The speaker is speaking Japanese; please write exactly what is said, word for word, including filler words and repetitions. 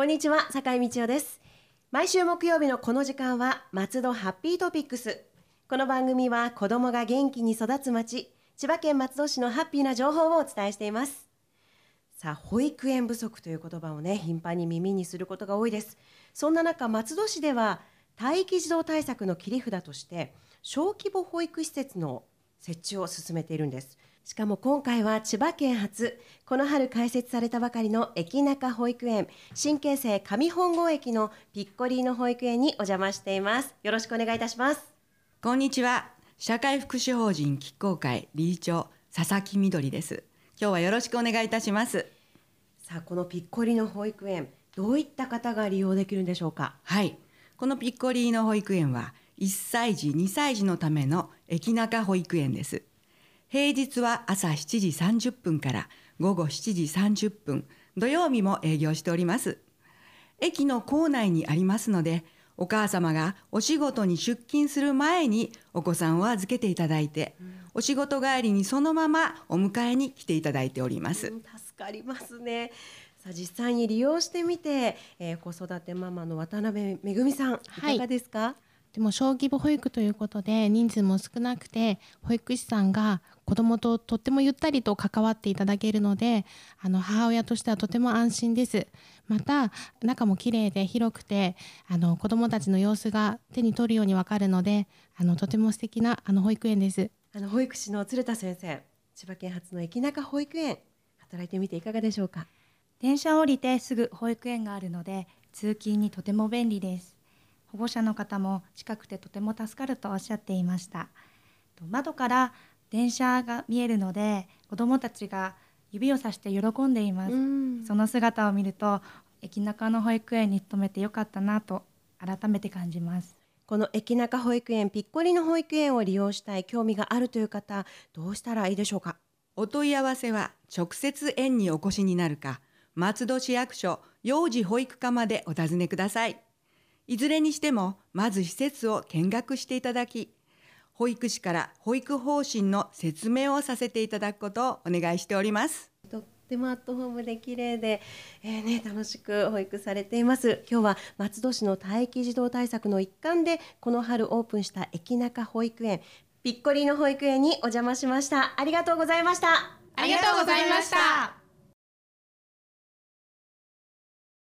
こんにちは、坂井道夫です。毎週木曜日のこの時間は松戸ハッピートピックス。この番組は子どもが元気に育つ町、千葉県松戸市のハッピーな情報をお伝えしています。さあ、保育園不足という言葉をね、頻繁に耳にすることが多いです。そんな中、松戸市では待機児童対策の切り札として小規模保育施設の設置を進めているんです。しかも今回は千葉県初、この春開設されたばかりの駅中保育園、新京成上本郷駅のピッコリーノ保育園にお邪魔しています。よろしくお願いいたします。 こんにちは。社会福祉法人菊光会理事長佐々木みどりです。今日はよろしくお願いいたします。 さあ、このピッコリーノ保育園、どういった方が利用できるんでしょうか。 はい、このピッコリーノ保育園はいっさい児にさい児のための駅中保育園です。平日は朝しちじさんじゅっぷんから午後しちじさんじゅっぷん、土曜日も営業しております。駅の構内にありますので、お母様がお仕事に出勤する前にお子さんを預けていただいて、うん、お仕事帰りにそのままお迎えに来ていただいております。 うん、助かりますね。さあ、実際に利用してみて、えー、子育てママの渡辺めぐみさん、いかがですか。はい、 でも小規模保育ということで人数も少なくて、保育士さんが子どもととってもゆったりと関わっていただけるので、あの母親としてはとても安心です。また中も綺麗で広くて、あの子どもたちの様子が手に取るようにわかるので、あのとても素敵なあの保育園です。 あの保育士の鶴田先生、千葉県初の駅中保育園、働いてみていかがでしょうか。 電車を降りてすぐ保育園があるので通勤にとても便利です。保護者の方も近くてとても助かるとおっしゃっていました。窓から電車が見えるので子どもたちが指をさして喜んでいます。その姿を見ると駅中の保育園に勤めてよかったなと改めて感じます。 この駅中保育園、ピッコリの保育園を利用したい、興味があるという方、どうしたらいいでしょうか。 お問い合わせは直接園にお越しになるか、松戸市役所幼児保育課までお尋ねください。いずれにしてもまず施設を見学していただき、保育士から保育方針の説明をさせていただくことをお願いしております。 とってもアットホームで綺麗で、えーね、楽しく保育されています。今日は松戸市の待機児童対策の一環でこの春オープンした駅中保育園、ピッコリーノ保育園にお邪魔しました。ありがとうございました。 ありがとうございました。